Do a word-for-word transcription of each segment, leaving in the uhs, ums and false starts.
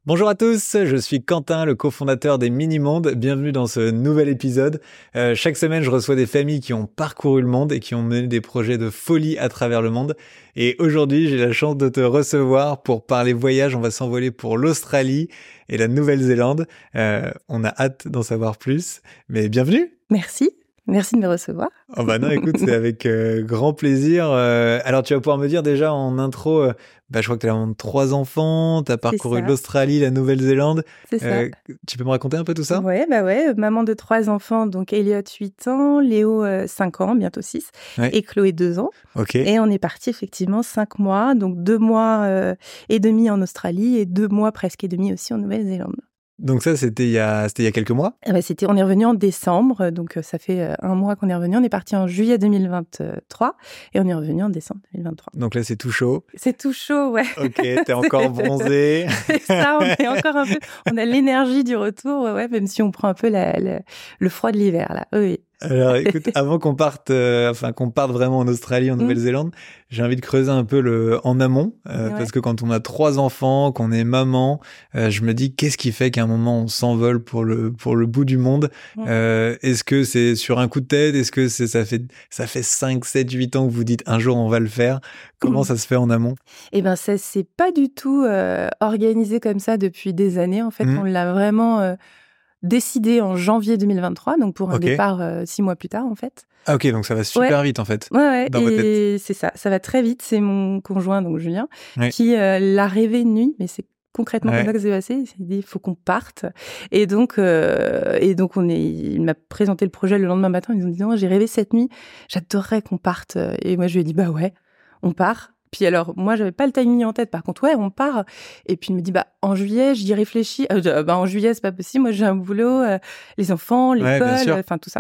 Bonjour à tous, je suis Quentin, le cofondateur des Mini-Mondes. Bienvenue dans ce nouvel épisode. Euh, chaque semaine, je reçois des familles qui ont parcouru le monde et qui ont mené des projets de folie à travers le monde. Et aujourd'hui, j'ai la chance de te recevoir pour parler voyage. On va s'envoler pour l'Australie et la Nouvelle-Zélande. Euh, on a hâte d'en savoir plus, mais bienvenue. Merci. Merci de me recevoir. Oh bah non, écoute, c'est avec euh, grand plaisir. Euh, alors, tu vas pouvoir me dire déjà en intro, euh, bah, je crois que tu as vraiment trois enfants, tu as parcouru l'Australie, la Nouvelle-Zélande. C'est ça. Euh, tu peux me raconter un peu tout ça ? Ouais, bah ouais, maman de trois enfants, donc Elliot huit ans, Léo euh, cinq ans, bientôt six, ouais. Et Chloé deux ans. Ok. Et on est parti effectivement cinq mois, donc deux mois euh, et demi en Australie et deux mois presque et demi aussi en Nouvelle-Zélande. Donc ça, c'était il y a, c'était il y a quelques mois ? Ah bah c'était, on est revenu en décembre, donc ça fait un mois qu'on est revenu. On est parti en juillet deux mille vingt-trois et on est revenu en décembre deux mille vingt-trois. Donc là, c'est tout chaud ? C'est tout chaud, ouais. Ok, t'es encore bronzé. C'est ça, on est encore un peu... On a l'énergie du retour, ouais, ouais, même si on prend un peu la, la, le froid de l'hiver, là. Oui. Alors, écoute, avant qu'on parte, euh, enfin qu'on parte vraiment en Australie, en Nouvelle-Zélande, mmh. j'ai envie de creuser un peu le en amont, euh, ouais. Parce que quand on a trois enfants, qu'on est maman, euh, je me dis qu'est-ce qui fait qu'à un moment on s'envole pour le pour le bout du monde. Mmh. Euh, est-ce que c'est sur un coup de tête ? Est-ce que c'est ça fait ça fait cinq, sept, huit ans que vous dites un jour on va le faire ? Comment mmh. ça se fait en amont ? Eh ben ça c'est pas du tout euh, organisé comme ça depuis des années. En fait, mmh. on l'a vraiment euh, décidé en janvier deux mille vingt-trois, donc pour un okay. départ euh, six mois plus tard, en fait. Ah ok, donc ça va super ouais. vite, en fait. Ouais, ouais, dans et c'est ça, ça va très vite. C'est mon conjoint, donc Julien, ouais. qui euh, l'a rêvé une nuit, mais c'est concrètement ouais. comme ça que ça s'est passé. Il s'est dit, il faut qu'on parte. Et donc, euh, et donc on est, il m'a présenté le projet le lendemain matin. Ils ont dit, non, j'ai rêvé cette nuit, j'adorerais qu'on parte. Et moi, je lui ai dit, bah ouais, on part. Puis alors, moi, j'avais pas le timing en tête. Par contre, ouais, on part. Et puis, il me dit, bah, en juillet, j'y réfléchis. Euh, bah, en juillet, c'est pas possible. Moi, j'ai un boulot, euh, les enfants, l'école, enfin, euh, tout ça.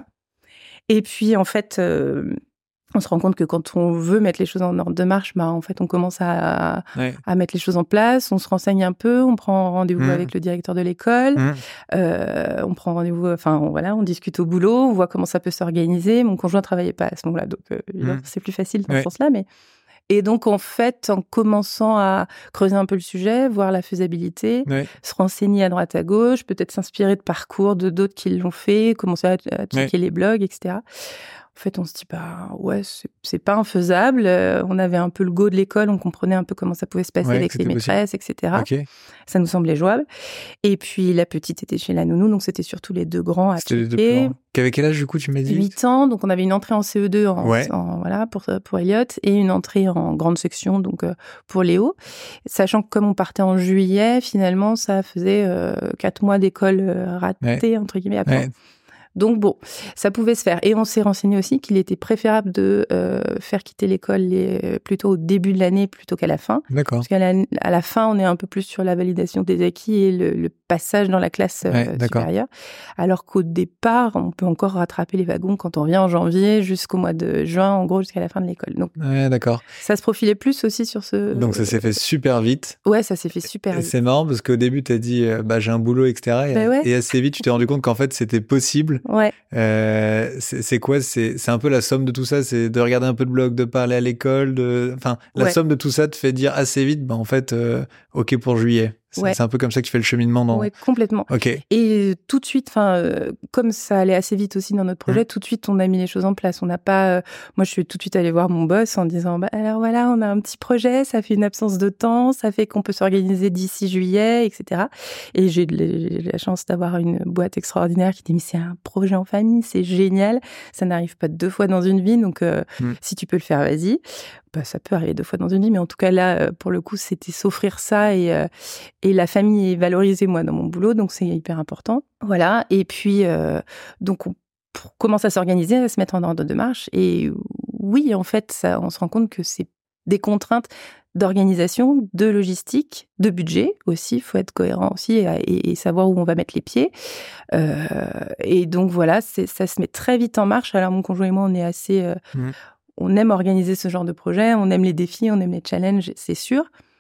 Et puis, en fait, euh, on se rend compte que quand on veut mettre les choses en ordre de marche, bah, en fait, on commence à, ouais. à mettre les choses en place. On se renseigne un peu. On prend rendez-vous mmh. avec le directeur de l'école. Mmh. Euh, on prend rendez-vous, enfin, on, voilà, on discute au boulot. On voit comment ça peut s'organiser. Mon conjoint travaillait pas à ce moment-là. Donc, euh, mmh. c'est plus facile dans ouais. ce sens-là, mais... Et donc, en fait, en commençant à creuser un peu le sujet, voir la faisabilité, ouais. se renseigner à droite à gauche, peut-être s'inspirer de parcours de d'autres qui l'ont fait, commencer à, à checker ouais. les blogs, et cetera. En fait, on se dit, bah ouais, c'est, c'est pas infaisable. Euh, on avait un peu le go de l'école, on comprenait un peu comment ça pouvait se passer ouais, avec les maîtresses, possible. et cetera. Okay. Ça nous semblait jouable. Et puis, la petite était chez la nounou, donc c'était surtout les deux grands à checker. C'était les deux grands. Qu'avec quel âge, du coup, tu m'as dit ? huit ans, donc on avait une entrée en C E deux en, ouais. en, voilà, pour, pour Elliot, et une entrée en grande section, donc euh, pour Léo. Sachant que comme on partait en juillet, finalement, ça faisait euh, quatre mois d'école euh, ratée, ouais. entre guillemets, après. Ouais. Donc bon, ça pouvait se faire. Et on s'est renseigné aussi qu'il était préférable de euh, faire quitter l'école les, plutôt au début de l'année plutôt qu'à la fin. D'accord. Parce qu'à la, à la fin, on est un peu plus sur la validation des acquis et le, le passage dans la classe euh, ouais, supérieure. Alors qu'au départ, on peut encore rattraper les wagons quand on vient en janvier jusqu'au mois de juin, en gros, jusqu'à la fin de l'école. Donc, ouais, d'accord. Ça se profilait plus aussi sur ce... Donc ça s'est fait super vite. Ouais, ça s'est fait super et vite. C'est marrant parce qu'au début, tu as dit euh, bah, j'ai un boulot, et cetera. Et, bah ouais. et assez vite, tu t'es rendu compte qu'en fait, c'était possible. Ouais. Euh, c'est, c'est quoi c'est, c'est un peu la somme de tout ça, c'est de regarder un peu de blog, de parler à l'école, de, enfin, la ouais. somme de tout ça te fait dire assez vite, bah en fait, euh, ok pour juillet. C'est, ouais. c'est un peu comme ça que tu fais le cheminement dans... Oui, complètement. Okay. Et tout de suite, enfin, euh, comme ça allait assez vite aussi dans notre projet, mmh. tout de suite, on a mis les choses en place. On n'a pas... Euh, moi, je suis tout de suite allée voir mon boss en disant bah, « Alors voilà, on a un petit projet, ça fait une absence de temps, ça fait qu'on peut s'organiser d'ici juillet, et cetera » Et j'ai, j'ai la chance d'avoir une boîte extraordinaire qui dit « Mais c'est un projet en famille, c'est génial, ça n'arrive pas deux fois dans une vie, donc euh, mmh. si tu peux le faire, vas-y. » Bah, ça peut arriver deux fois dans une vie, mais en tout cas là, pour le coup, c'était s'offrir ça et, euh, et la famille est valorisée, moi, dans mon boulot, donc c'est hyper important. Voilà, et puis, euh, donc on commence à s'organiser, à se mettre en ordre de marche, et oui, en fait, ça, on se rend compte que c'est des contraintes d'organisation, de logistique, de budget aussi, il faut être cohérent aussi et, et, et savoir où on va mettre les pieds. Euh, et donc voilà, c'est, ça se met très vite en marche. Alors mon conjoint et moi, on est assez... Euh, mmh. On aime organiser ce genre de projet, on aime les défis, on aime les challenges, c'est sûr,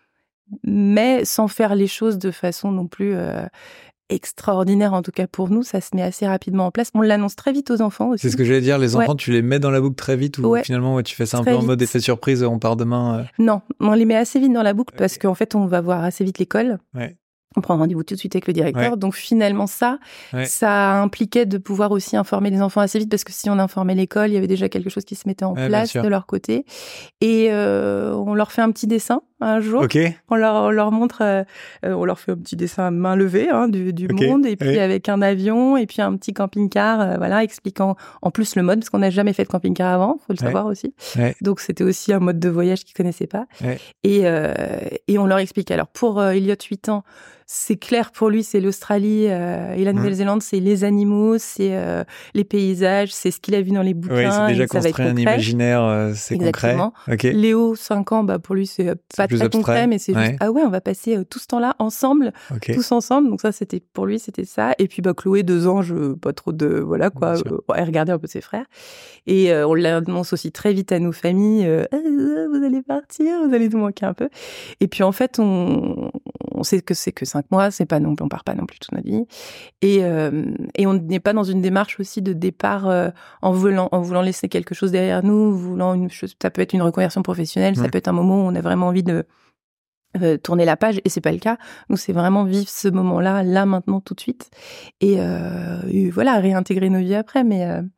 mais sans faire les choses de façon non plus euh, extraordinaire, en tout cas pour nous, ça se met assez rapidement en place. On l'annonce très vite aux enfants aussi. C'est ce que j'allais dire, les enfants, ouais. tu les mets dans la boucle très vite ou ouais. finalement ouais, tu fais ça un très peu en vite. mode effet surprise, on part demain euh... Non, on les met assez vite dans la boucle parce qu'en fait, on va voir assez vite l'école. Ouais. On prend rendez-vous tout de suite avec le directeur. Ouais. Donc finalement, ça, ouais. ça impliquait de pouvoir aussi informer les enfants assez vite parce que si on informait l'école, il y avait déjà quelque chose qui se mettait en ouais, place de leur côté. Et euh, on leur fait un petit dessin un jour. Okay. On, leur, on leur montre, euh, on leur fait un petit dessin à main levée hein, du, du okay. monde et puis ouais. avec un avion et puis un petit camping-car, euh, voilà, expliquant en plus le mode parce qu'on n'a jamais fait de camping-car avant, faut le ouais. savoir aussi. Ouais. Donc c'était aussi un mode de voyage qu'ils connaissaient pas. Ouais. Et, euh, et on leur explique. Alors pour euh, Elliot, huit ans, c'est clair pour lui, c'est l'Australie euh, et la Nouvelle-Zélande, mmh. c'est les animaux, c'est euh, les paysages, c'est ce qu'il a vu dans les bouquins. Oui, c'est déjà construit un imaginaire, euh, c'est Exactement. concret. Okay. Léo, cinq ans, bah pour lui c'est, c'est pas très abstrait. concret, mais c'est ouais. juste ah ouais, on va passer euh, tout ce temps-là ensemble, okay. tous ensemble. Donc ça, c'était pour lui, c'était ça. Et puis bah Chloé, deux ans, je pas trop de voilà quoi, euh, elle regardait un peu ses frères. Et euh, on l'annonce aussi très vite à nos familles. Euh, ah, vous allez partir, vous allez nous manquer un peu. Et puis en fait, on, on sait que c'est que cinq mois, c'est pas non plus, on part pas non plus toute notre vie. Et, euh, et on n'est pas dans une démarche aussi de départ euh, en voulant, en voulant laisser quelque chose derrière nous, voulant une chose, ça peut être une reconversion professionnelle, mmh. ça peut être un moment où on a vraiment envie de euh, tourner la page, et c'est pas le cas. Nous, c'est vraiment vivre ce moment-là, là, maintenant, tout de suite. Et, euh, et voilà, réintégrer nos vies après, mais... Euh,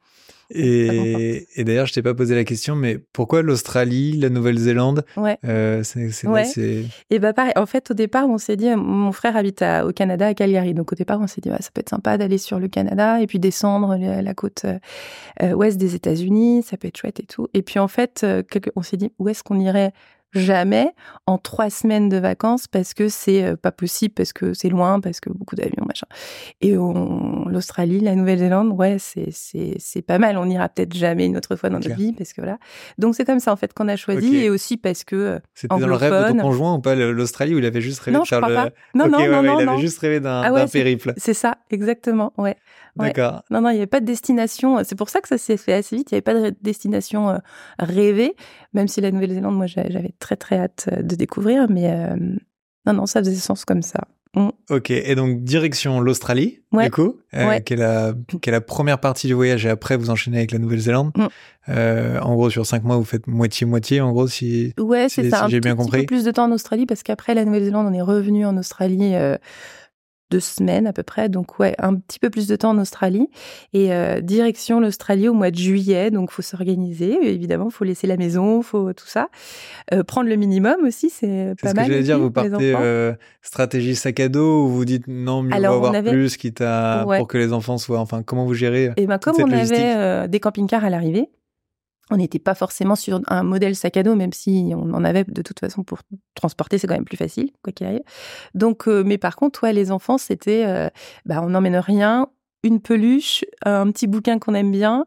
Et, et d'ailleurs, je t'ai pas posé la question, mais pourquoi l'Australie, la Nouvelle-Zélande? Ouais. Euh, c'est, c'est, ouais. c'est... Et bah pareil. En fait, au départ, on s'est dit, mon frère habite à, au Canada, à Calgary. Donc au départ, on s'est dit, bah, ça peut être sympa d'aller sur le Canada et puis descendre la, la côte euh, ouest des États-Unis. Ça peut être chouette et tout. Et puis en fait, euh, on s'est dit, où est-ce qu'on irait? Jamais en trois semaines de vacances parce que c'est euh, pas possible, parce que c'est loin, parce que beaucoup d'avions, machin. Et on, l'Australie, la Nouvelle-Zélande, ouais, c'est, c'est, c'est pas mal. On ira peut-être jamais une autre fois dans okay. notre vie, parce que voilà. Donc c'est comme ça, en fait, qu'on a choisi, okay. et aussi parce que euh, C'était anglophone. Dans le rêve de ton conjoint ou pas, l'Australie, où il avait juste rêvé non, de faire je crois le... Pas. Non, okay, non, ouais, non, ouais, non, il non. avait juste rêvé d'un, ah ouais, d'un c'est, périple. C'est ça, exactement, ouais. Ouais. D'accord. Non, non, il n'y avait pas de destination. C'est pour ça que ça s'est fait assez vite. Il n'y avait pas de destination euh, rêvée, même si la Nouvelle-Zélande, moi, j'avais très, très hâte de découvrir. Mais euh, non, non, ça faisait sens comme ça. Mm. Ok, et donc direction l'Australie, ouais. du coup, euh, ouais. qui, est la, qui est la première partie du voyage, et après vous enchaînez avec la Nouvelle-Zélande. Mm. Euh, en gros, sur cinq mois, vous faites moitié-moitié, en gros, si, ouais, si, c'est ça, si j'ai un bien tout compris. Petit peu plus de temps en Australie, parce qu'après la Nouvelle-Zélande, on est revenu en Australie... Euh, deux semaines à peu près, donc ouais, un petit peu plus de temps en Australie, et euh, direction l'Australie au mois de juillet, donc faut s'organiser, évidemment, faut laisser la maison, faut tout ça, euh, prendre le minimum aussi, c'est, c'est pas mal. C'est ce que j'allais dire, vous partez euh, stratégie sac à dos, ou vous dites non, mieux Alors, vaut avoir avait... plus, quitte à, ouais. pour que les enfants soient, enfin, comment vous gérez et ben, comme on avait euh, des camping-cars à l'arrivée, on n'était pas forcément sur un modèle sac à dos, même si on en avait de toute façon pour transporter, c'est quand même plus facile, quoi qu'il arrive. Donc, euh, mais par contre, ouais, les enfants, c'était, euh, bah, on n'emmène rien, une peluche, un petit bouquin qu'on aime bien,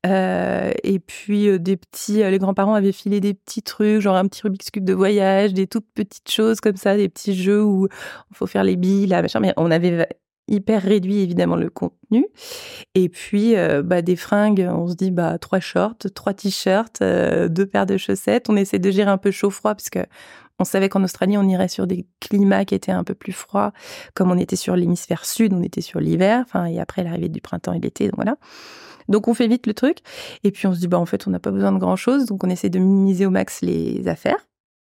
euh, et puis euh, des petits. Euh, les grands-parents avaient filé des petits trucs, genre un petit Rubik's Cube de voyage, des toutes petites choses comme ça, des petits jeux où il faut faire les billes, là, machin. Mais on avait hyper réduit évidemment le contenu, et puis euh, bah des fringues, on se dit bah trois shorts, trois t-shirts, euh, deux paires de chaussettes. On essaie de gérer un peu chaud-froid parce que on savait qu'en Australie on irait sur des climats qui étaient un peu plus froids, comme on était sur l'hémisphère sud, on était sur l'hiver, enfin et après l'arrivée du printemps et l'été, donc voilà. Donc on fait vite le truc, et puis on se dit bah en fait on n'a pas besoin de grand chose, donc on essaie de minimiser au max les affaires.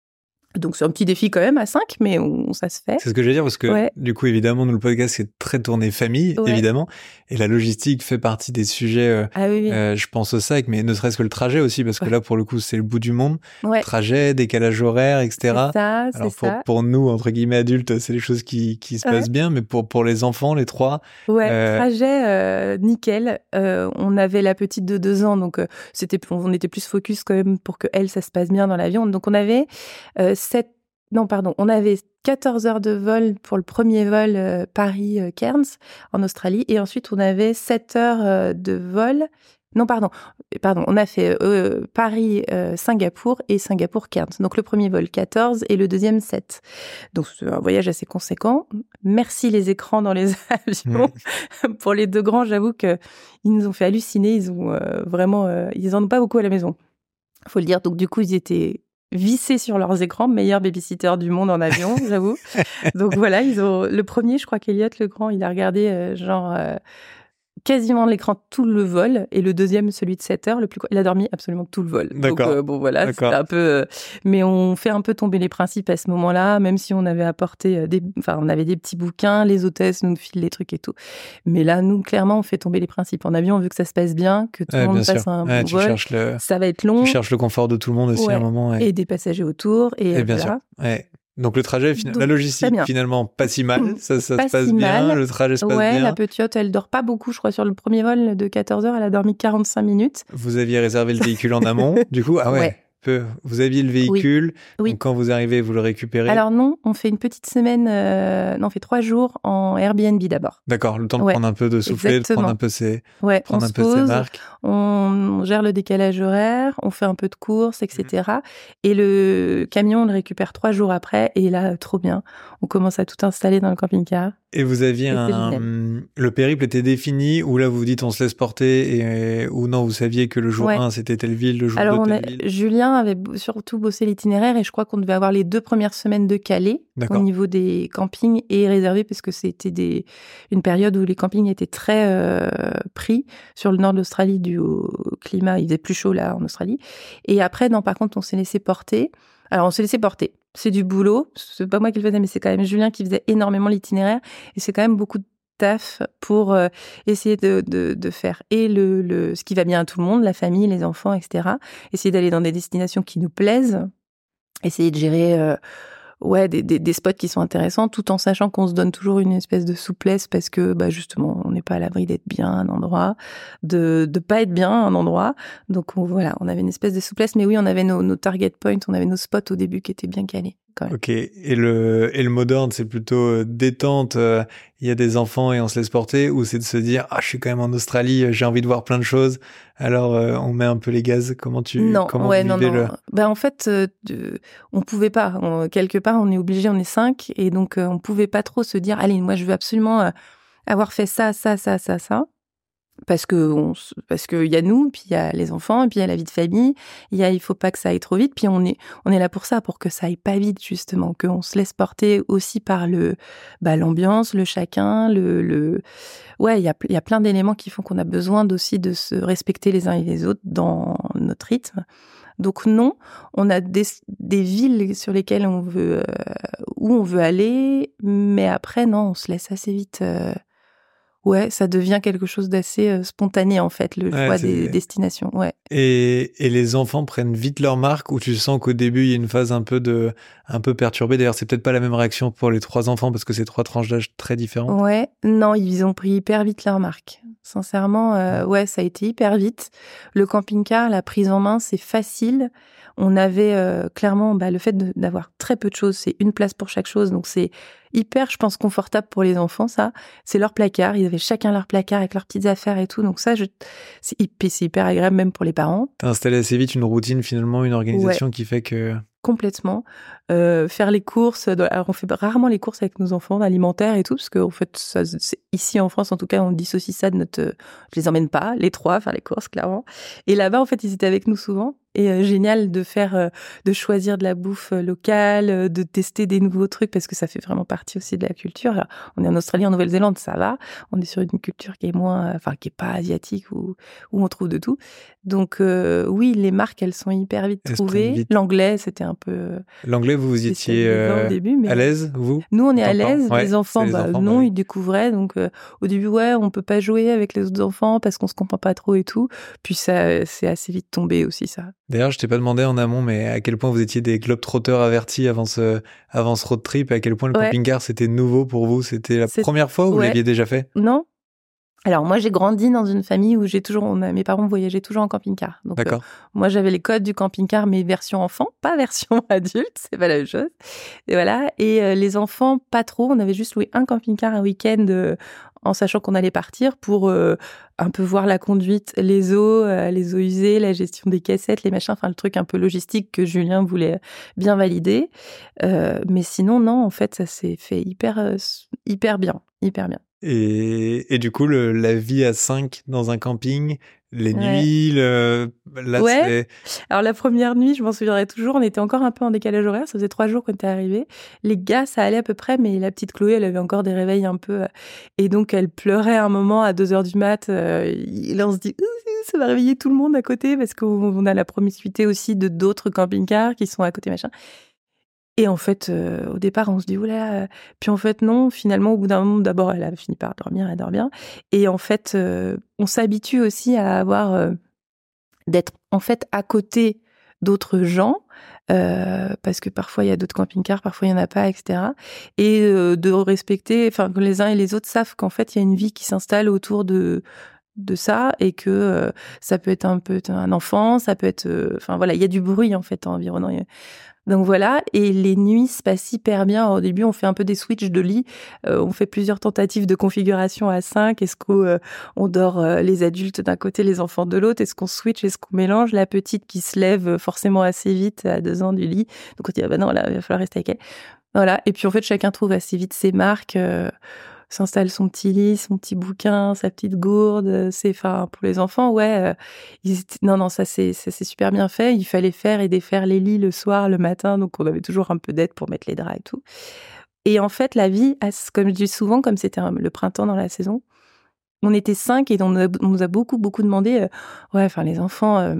Donc c'est un petit défi quand même à cinq, mais on, ça se fait. C'est ce que je veux dire, parce que ouais. du coup, évidemment, nous, le podcast, c'est très tourné famille, ouais. évidemment. Et la logistique fait partie des sujets, euh, ah oui, oui. Euh, je pense au sac, mais ne serait-ce que le trajet aussi, parce que ouais. là, pour le coup, c'est le bout du monde. Ouais. Trajet, décalage horaire, et cetera. C'est ça, Alors c'est pour, ça. pour nous, entre guillemets, adultes, c'est des choses qui, qui se ouais. passent bien, mais pour, pour les enfants, les trois... Ouais, euh... trajet, euh, nickel. Euh, on avait la petite de deux ans, donc euh, c'était, on était plus focus quand même pour que elle, ça se passe bien dans l'avion. Donc on avait euh, sept Non, pardon, on avait quatorze heures de vol pour le premier vol euh, Paris-Cairns en Australie, et ensuite on avait sept heures euh, de vol. Non, pardon, pardon, on a fait euh, Paris-Singapour euh, et Singapour-Cairns. Donc le premier vol quatorze et le deuxième sept. Donc c'est un voyage assez conséquent. Merci les écrans dans les avions. Mmh. Pour les deux grands, j'avoue que ils nous ont fait halluciner. Ils ont euh, vraiment, euh, ils en ont pas beaucoup à la maison. Faut le dire. Donc du coup, ils étaient vissés sur leurs écrans, meilleur babysitter du monde en avion, j'avoue. Donc voilà, ils ont le premier, je crois qu'Eliott, le grand, il a regardé euh, genre euh, quasiment l'écran tout le vol, et le deuxième, celui de sept heures, le plus, il a dormi absolument tout le vol. D'accord. Donc, euh, bon, voilà, c'est un peu, euh, mais on fait un peu tomber les principes à ce moment-là, même si on avait apporté des, enfin, on avait des petits bouquins, les hôtesses nous filent les trucs et tout. Mais là, nous, clairement, on fait tomber les principes. En avion, on veut que ça se passe bien, que tout ouais, le monde bien passe sûr. un ouais, bon tu vol. Cherches le... Ça va être long. Tu cherches le confort de tout le monde aussi ouais. à un moment. Ouais. Et des passagers autour. Et, et euh, bien voilà. sûr. Ouais. Donc le trajet, Donc, la logistique, finalement, pas si mal. Ça, ça pas se passe si bien. mal. Le trajet se passe ouais, bien. La petite, elle dort pas beaucoup, je crois, sur le premier vol de quatorze heures, elle a dormi quarante-cinq minutes. Vous aviez réservé le véhicule en amont, du coup, ah ouais. ouais. Peu. Vous aviez le véhicule, oui. donc quand vous arrivez, vous le récupérez. Alors non, on fait une petite semaine, euh, non, on fait trois jours en Airbnb d'abord. D'accord, le temps de ouais. prendre un peu de souffler, Exactement. de prendre un peu ses, ouais, prendre on un se peu pose, ses marques. On gère le décalage horaire, on fait un peu de courses, et cetera. Mmh. Et le camion, on le récupère trois jours après, et là, trop bien. On commence à tout installer dans le camping-car. Et vous aviez et un... Le périple était défini, ou là vous vous dites on se laisse porter, et... ou non, vous saviez que le jour ouais. un c'était telle ville, le jour Alors, deux on telle a... ville. Julien avait surtout bossé l'itinéraire, et je crois qu'on devait avoir les deux premières semaines de Calais au niveau des campings et réservés, parce que c'était des... une période où les campings étaient très euh, pris sur le nord de l'Australie dû au climat. Il faisait plus chaud là en Australie. Et après, non, par contre, on s'est laissé porter. Alors, on s'est laissé porter. C'est du boulot. C'est pas moi qui le faisais, mais c'est quand même Julien qui faisait énormément l'itinéraire. Et c'est quand même beaucoup de taf pour euh, essayer de, de, de faire et le, le, ce qui va bien à tout le monde, la famille, les enfants, et cetera. Essayer d'aller dans des destinations qui nous plaisent. Essayer de gérer euh, ouais, des, des, des spots qui sont intéressants, tout en sachant qu'on se donne toujours une espèce de souplesse parce que bah, justement, on n'est pas à l'abri d'être bien à un endroit, de ne pas être bien à un endroit. Donc on, voilà, on avait une espèce de souplesse. Mais oui, on avait nos, nos target points, on avait nos spots au début qui étaient bien calés. Quand même. Ok, et le, et le mot d'ordre, c'est plutôt détente, il euh, y a des enfants et on se laisse porter, ou c'est de se dire, ah, je suis quand même en Australie, j'ai envie de voir plein de choses, alors euh, on met un peu les gaz. Comment tu non, comment ouais, vous non, vivez non. le... Ben, en fait, euh, de, on pouvait pas. On, quelque part, on est obligé, on est cinq, et donc euh, on pouvait pas trop se dire, allez, moi je veux absolument euh, avoir fait ça, ça, ça, ça, ça. Parce que on, parce que il y a nous, puis il y a les enfants, et puis il y a la vie de famille. Il y a, il faut pas que ça aille trop vite. Puis on est, on est là pour ça, pour que ça aille pas vite justement, qu'on se laisse porter aussi par le, bah l'ambiance, le chacun, le, le, ouais, il y a, il y a plein d'éléments qui font qu'on a besoin aussi de se respecter les uns et les autres dans notre rythme. Donc non, on a des, des villes sur lesquelles on veut, euh, où on veut aller, mais après non, on se laisse assez vite. Euh, Ouais, ça devient quelque chose d'assez euh, spontané, en fait, le ouais, choix c'est... des destinations. Ouais. Et, et les enfants prennent vite leur marque, ou tu sens qu'au début, il y a une phase un peu, de, un peu perturbée. D'ailleurs, c'est peut-être pas la même réaction pour les trois enfants, parce que c'est trois tranches d'âge très différentes. Ouais, non, ils ont pris hyper vite leur marque. Sincèrement, euh, ouais, ça a été hyper vite. Le camping-car, la prise en main, c'est facile. On avait euh, clairement bah, le fait de, d'avoir très peu de choses, c'est une place pour chaque chose, donc c'est hyper, je pense, confortable pour les enfants, ça. C'est leur placard, ils avaient chacun leur placard avec leurs petites affaires et tout, donc ça, je... c'est, hyper, c'est hyper agréable même pour les parents. T'as installé assez vite une routine, finalement, une organisation ouais. qui fait que... Complètement. Euh, faire les courses, alors on fait rarement les courses avec nos enfants, alimentaires et tout, parce qu'en fait, ça, c'est, ici en France, en tout cas, on dissocie ça de notre... Je les emmène pas, les trois, faire les courses, clairement. Et là-bas, en fait, ils étaient avec nous souvent. Et euh, génial de faire, euh, de choisir de la bouffe locale, euh, de tester des nouveaux trucs, parce que ça fait vraiment partie aussi de la culture. Alors, on est en Australie, en Nouvelle-Zélande, ça va. On est sur une culture qui est moins, enfin, qui est pas asiatique, où, où on trouve de tout. Donc, euh, oui, les marques, elles sont hyper vite elles trouvées. Vite. L'anglais, c'était un peu... L'anglais, vous, vous étiez euh, au début, mais... à l'aise, vous? Nous, on est à l'aise. Ouais, les enfants, les bah, enfants non, bah, oui. ils découvraient. Donc, euh, au début, ouais, on peut pas jouer avec les autres enfants parce qu'on se comprend pas trop et tout. Puis, ça, c'est assez vite tombé aussi, ça. D'ailleurs, je t'ai pas demandé en amont, mais à quel point vous étiez des globetrotters avertis avant ce, avant ce road trip, et à quel point le ouais. camping-car, c'était nouveau pour vous? C'était la c'est... première fois ou ouais. vous l'aviez déjà fait? Non. Alors, moi, j'ai grandi dans une famille où j'ai toujours, on a, mes parents voyageaient toujours en camping-car. Donc, D'accord. Euh, moi, j'avais les codes du camping-car, mais version enfant, pas version adulte, c'est pas la même chose. Et voilà. Et euh, les enfants, pas trop. On avait juste loué un camping-car un week-end euh, en sachant qu'on allait partir pour euh, un peu voir la conduite, les eaux, euh, les eaux usées, la gestion des cassettes, les machins, enfin, le truc un peu logistique que Julien voulait bien valider. Euh, mais sinon, non, en fait, ça s'est fait hyper, euh, hyper bien, hyper bien. Et, et du coup, le, la vie à cinq dans un camping, Les Ouais. nuits, le... là, Ouais. c'est... Alors la première nuit, je m'en souviendrai toujours, on était encore un peu en décalage horaire, ça faisait trois jours qu'on était arrivés. Les gars, ça allait à peu près, mais la petite Chloé, elle avait encore des réveils un peu... euh, Et donc elle pleurait un moment à deux heures du mat. euh, Et là, on se dit, Ouh, ça va réveiller tout le monde à côté, parce qu'on on a la promiscuité aussi de d'autres camping-cars qui sont à côté, machin. Et en fait, euh, au départ, on se dit, oula. Puis en fait, non, finalement, au bout d'un moment, d'abord, elle a fini par dormir, elle dort bien. Et en fait, euh, on s'habitue aussi à avoir... euh, d'être en fait à côté d'autres gens, euh, parce que parfois il y a d'autres camping-cars, parfois il y en a pas, et cetera. Et euh, de respecter, enfin que les uns et les autres savent qu'en fait il y a une vie qui s'installe autour de de ça et que euh, ça peut être un peu un enfant, ça peut être, euh, enfin voilà, il y a du bruit en fait environnant. Donc voilà, et les nuits se passent hyper bien. Au début, on fait un peu des switches de lit. Euh, on fait plusieurs tentatives de configuration à cinq. Est-ce qu'on euh, on dort euh, les adultes d'un côté, les enfants de l'autre? Est-ce qu'on switch? Est-ce qu'on mélange? La petite qui se lève euh, forcément assez vite à deux ans du lit. Donc on dit, ah bah non, là, il va falloir rester avec elle. Voilà. Et puis en fait, chacun trouve assez vite ses marques. Euh, s'installe son petit lit, son petit bouquin, sa petite gourde. C'est, enfin, pour les enfants, ouais. Euh, ils étaient... Non, non, ça c'est, ça c'est super bien fait. Il fallait faire et défaire les lits le soir, le matin, donc on avait toujours un peu d'aide pour mettre les draps et tout. Et en fait, la vie, comme je dis souvent, comme c'était le printemps dans la saison, on était cinq et on, a, on nous a beaucoup, beaucoup demandé, euh, ouais, enfin les enfants, euh,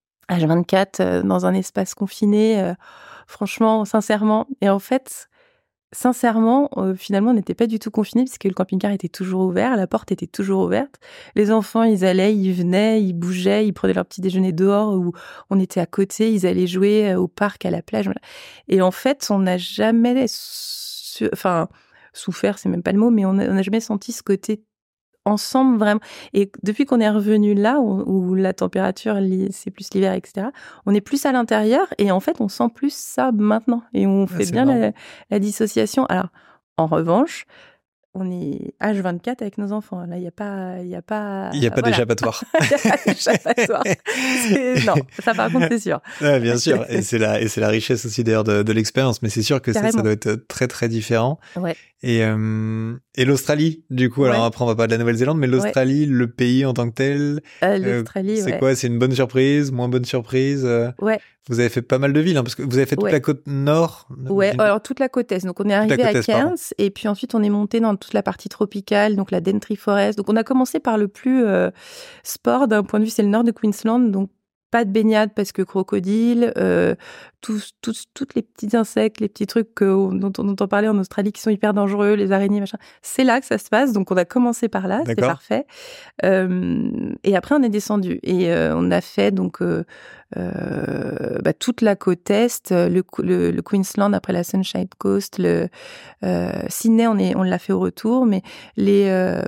H vingt-quatre, euh, dans un espace confiné, euh, franchement, sincèrement. Et en fait, sincèrement, euh, finalement, on n'était pas du tout confinés puisque le camping-car était toujours ouvert, la porte était toujours ouverte. Les enfants, ils allaient, ils venaient, ils bougeaient, ils prenaient leur petit déjeuner dehors ou on était à côté, ils allaient jouer au parc, à la plage. Voilà. Et en fait, on n'a jamais, su... enfin, souffert, c'est même pas le mot, mais on n'a jamais senti ce côté ensemble vraiment. Et depuis qu'on est revenu là où, où la température c'est plus l'hiver, etc., on est plus à l'intérieur et en fait on sent plus ça maintenant et on fait ah, bien la, la dissociation. Alors en revanche, on est H vingt-quatre avec nos enfants. Là, il n'y a pas... Il n'y a pas, il y a pas voilà. d'échappatoire. Il n'y a pas d'échappatoire. Non, ça par contre, c'est sûr. Ouais, bien sûr. Et c'est la, et c'est la richesse aussi d'ailleurs de, de l'expérience. Mais c'est sûr que ça, ça doit être très, très différent. Ouais. Et, euh, et l'Australie, du coup, ouais. Alors après, on va pas de la Nouvelle-Zélande, mais l'Australie, ouais. Le pays en tant que tel. Euh, L'Australie, euh, C'est ouais. quoi? C'est une bonne surprise, moins bonne surprise? euh... Ouais. Vous avez fait pas mal de villes, hein, parce que vous avez fait toute ouais. la côte nord. Ouais, alors toute la côte est. Donc on est arrivé à Cairns et puis ensuite on est monté dans toute la partie tropicale, donc la Daintree Forest. Donc on a commencé par le plus euh, sport d'un point de vue, c'est le nord de Queensland, donc pas de baignade parce que crocodile, euh, tous, tous, toutes les petits insectes, les petits trucs que, dont on entend parler en Australie qui sont hyper dangereux, les araignées, machin. C'est là que ça se passe, donc on a commencé par là, c'était parfait. Euh, et après on est descendu et euh, on a fait donc euh, euh, bah, toute la côte est, le, le, le Queensland après la Sunshine Coast, le euh, Sydney on est, on l'a fait au retour, mais les euh,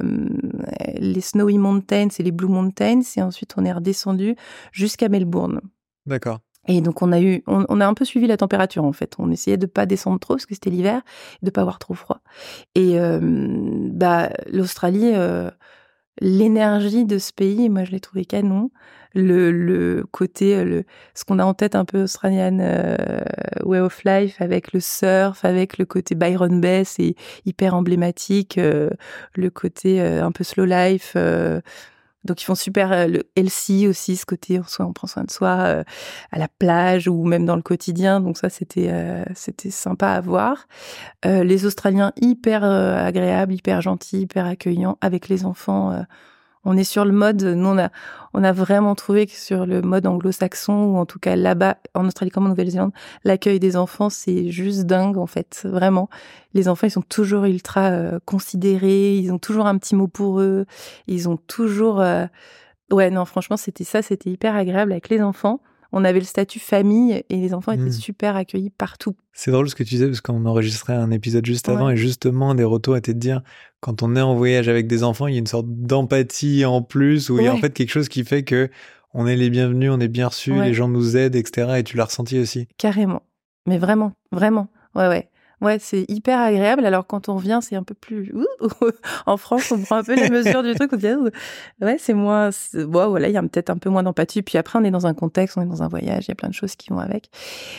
les Snowy Mountains et les Blue Mountains et ensuite on est redescendu jusqu'à Melbourne. D'accord. Et donc on a eu, on, on a un peu suivi la température en fait. On essayait de pas descendre trop parce que c'était l'hiver, et de pas avoir trop froid. Et euh, bah l'Australie, euh, l'énergie de ce pays, moi je l'ai trouvé canon. Le, le côté, le, ce qu'on a en tête un peu Australian euh, way of life avec le surf, avec le côté Byron Bay, c'est hyper emblématique. Euh, le côté euh, un peu slow life. Euh, Donc, ils font super euh, le healthy aussi, ce côté, soit on prend soin de soi euh, à la plage ou même dans le quotidien. Donc ça, c'était euh, c'était sympa à voir. Euh, les Australiens, hyper euh, agréables, hyper gentils, hyper accueillants avec les enfants. Euh, on est sur le mode, nous, on a, on a vraiment trouvé que sur le mode anglo-saxon, ou en tout cas là-bas, en Australie comme en Nouvelle-Zélande, l'accueil des enfants, c'est juste dingue, en fait, vraiment. Les enfants, ils sont toujours ultra euh, considérés, ils ont toujours un petit mot pour eux, ils ont toujours... Euh... Ouais, non, franchement, c'était ça, c'était hyper agréable avec les enfants. On avait le statut famille et les enfants étaient mmh. super accueillis partout. C'est drôle ce que tu disais parce qu'on enregistrait un épisode juste avant ouais. et justement des retours étaient de dire quand on est en voyage avec des enfants, il y a une sorte d'empathie en plus où ouais. il y a en fait quelque chose qui fait que on est les bienvenus, on est bien reçus, ouais. les gens nous aident, et cetera. Et tu l'as ressenti aussi. Carrément. Mais vraiment, vraiment. Ouais, ouais. Ouais, c'est hyper agréable. Alors quand on revient, c'est un peu plus... En France, on prend un peu les mesures du truc. On se dit, ouais, c'est moins... C'est... Bon, voilà, il y a peut-être un peu moins d'empathie. Puis après, on est dans un contexte, on est dans un voyage, il y a plein de choses qui vont avec.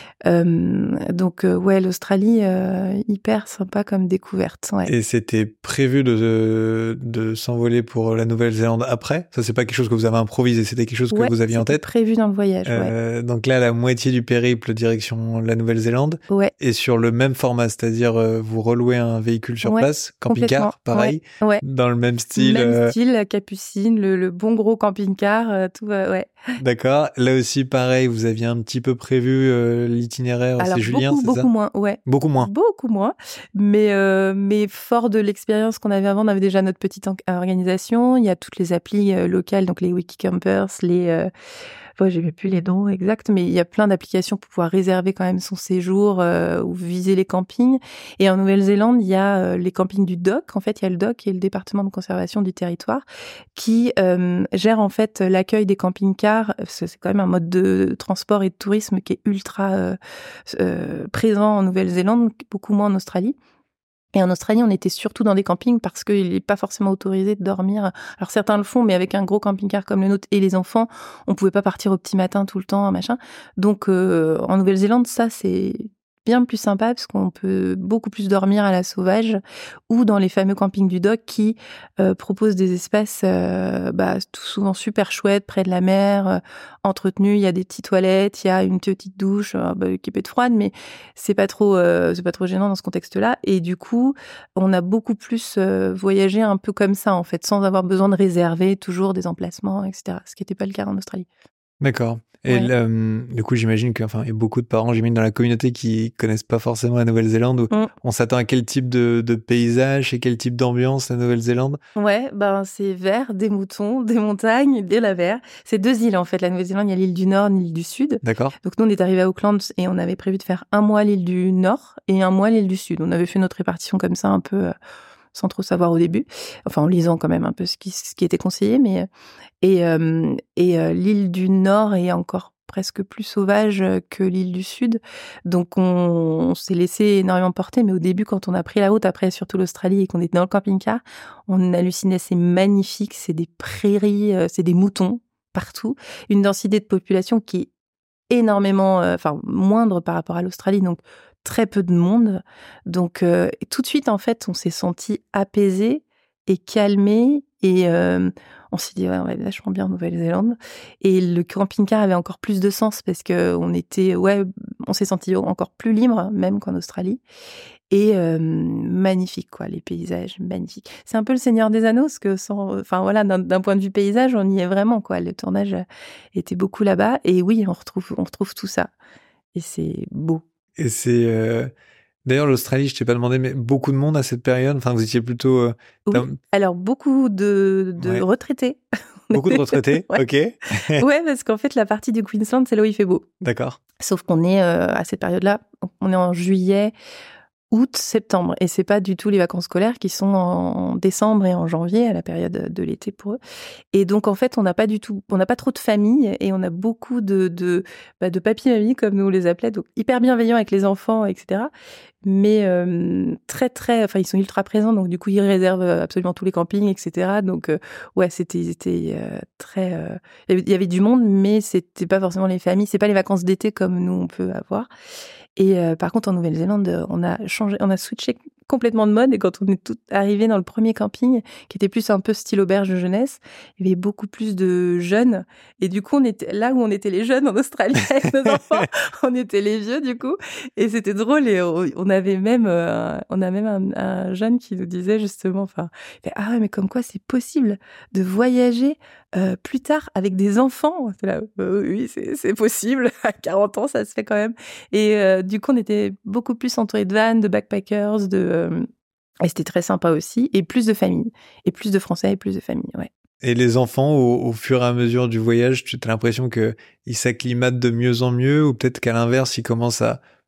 Euh, donc, euh, ouais, l'Australie, euh, hyper sympa comme découverte. Ouais. Et c'était prévu de, de, de s'envoler pour la Nouvelle-Zélande après? Ça, c'est pas quelque chose que vous avez improvisé, c'était quelque chose que ouais, vous aviez en tête? Prévu dans le voyage, euh, ouais. Donc là, la moitié du périple direction la Nouvelle-Zélande. Ouais. Et sur le même format, c'est-à-dire euh, vous relouez un véhicule sur ouais, place, camping-car, pareil, ouais, ouais. dans le même style. Même euh... style, la capucine, le, le bon gros camping-car, euh, tout, euh, ouais. D'accord. Là aussi, pareil, vous aviez un petit peu prévu euh, l'itinéraire. Alors, c'est Julien, beaucoup, c'est beaucoup ça? moins, ouais. Beaucoup moins. Beaucoup moins. Mais, euh, mais fort de l'expérience qu'on avait avant, on avait déjà notre petite en- organisation. Il y a toutes les applis euh, locales, donc les Wikicampers, les... Euh... Ouais, j'ai même plus les noms exacts, mais il y a plein d'applications pour pouvoir réserver quand même son séjour euh, ou viser les campings. Et en Nouvelle-Zélande, il y a euh, les campings du D O C. En fait, il y a le D O C qui est le département de conservation du territoire qui euh, gère en fait l'accueil des camping-cars. C'est quand même un mode de transport et de tourisme qui est ultra euh, euh, présent en Nouvelle-Zélande, beaucoup moins en Australie. Et en Australie, on était surtout dans des campings parce qu'il n'est pas forcément autorisé de dormir. Alors certains le font, mais avec un gros camping-car comme le nôtre et les enfants, on pouvait pas partir au petit matin tout le temps, machin. Donc euh, en Nouvelle-Zélande, ça c'est bien plus sympa parce qu'on peut beaucoup plus dormir à la sauvage ou dans les fameux campings du D O C qui euh, proposent des espaces euh, bah, tout souvent super chouettes, près de la mer, euh, entretenus. Il y a des petites toilettes, il y a une petite douche euh, bah, qui peut être froide, mais c'est pas trop, euh, c'est pas trop gênant dans ce contexte-là. Et du coup, on a beaucoup plus euh, voyagé un peu comme ça en fait, sans avoir besoin de réserver toujours des emplacements, et cetera. Ce qui n'était pas le cas en Australie. D'accord. Et ouais. là, du coup, j'imagine qu'il enfin, y a beaucoup de parents, j'imagine, dans la communauté qui connaissent pas forcément la Nouvelle-Zélande. Où mm. On s'attend à quel type de, de paysage et quel type d'ambiance la Nouvelle-Zélande? Ouais, ben c'est vert, des moutons, des montagnes, de la mer. C'est deux îles en fait. La Nouvelle-Zélande, il y a l'île du Nord, l'île du Sud. D'accord. Donc nous, on est arrivé à Auckland et on avait prévu de faire un mois l'île du Nord et un mois l'île du Sud. On avait fait notre répartition comme ça un peu euh, sans trop savoir au début. Enfin, en lisant quand même un peu ce qui, ce qui était conseillé, mais et euh, et euh, l'île du Nord est encore presque plus sauvage que l'île du Sud. Donc, on, on s'est laissé énormément porter. Mais au début, quand on a pris la route, après surtout l'Australie, et qu'on était dans le camping-car, on hallucinait. C'est magnifique. C'est des prairies, euh, c'est des moutons partout. Une densité de population qui est énormément, enfin, euh, moindre par rapport à l'Australie. Donc, très peu de monde. Donc, euh, tout de suite, en fait, on s'est senti apaisé et calmé. Et euh, on s'est dit, ouais, on va être vachement bien en Nouvelle-Zélande. Et le camping-car avait encore plus de sens parce que on était, ouais, on s'est senti encore plus libre, même qu'en Australie. Et euh, magnifique, quoi, les paysages, magnifiques. C'est un peu le Seigneur des Anneaux, parce que, sans, enfin voilà, d'un, d'un point de vue paysage, on y est vraiment, quoi. Le tournage était beaucoup là-bas. Et oui, on retrouve, on retrouve tout ça. Et c'est beau. Et c'est... Euh... D'ailleurs, l'Australie, je t'ai pas demandé, mais beaucoup de monde à cette période. Enfin, vous étiez plutôt. Euh, oui. Alors beaucoup de, de ouais. retraités. Beaucoup de retraités. ouais. Ok. ouais, parce qu'en fait, la partie du Queensland, c'est là où il fait beau. D'accord. Sauf qu'on est euh, à cette période-là, on est en juillet, août, septembre, et c'est pas du tout les vacances scolaires qui sont en décembre et en janvier, à la période de l'été pour eux. Et donc en fait, on n'a pas du tout, on n'a pas trop de famille et on a beaucoup de de bah, de papy-mamie comme nous on les appelait, donc hyper bienveillants avec les enfants, et cetera. Mais euh, très très, enfin ils sont ultra présents, donc du coup ils réservent absolument tous les campings, et cetera. Donc euh, ouais, c'était c'était euh, très, euh, il y avait du monde, mais c'était pas forcément les familles, c'est pas les vacances d'été comme nous on peut avoir. Et euh, par contre, en Nouvelle-Zélande, on a changé, on a switché complètement de mode. Et quand on est tout arrivé dans le premier camping, qui était plus un peu style auberge de jeunesse, il y avait beaucoup plus de jeunes. Et du coup, on était là où on était les jeunes en Australie avec nos enfants, on était les vieux du coup. Et c'était drôle. Et on avait même, euh, on a même un, un jeune qui nous disait justement, enfin, ah ouais, mais comme quoi c'est possible de voyager euh, plus tard avec des enfants. Là, euh, oui, c'est, c'est possible. À quarante ans, ça se fait quand même. Et euh, du coup, on était beaucoup plus entourés de vannes, de backpackers, de euh, et c'était très sympa aussi. Et plus de familles, et plus de Français, et plus de familles, ouais. Et les enfants, au, au fur et à mesure du voyage, tu as l'impression qu'ils s'acclimatent de mieux en mieux, ou peut-être qu'à l'inverse, ils commencent à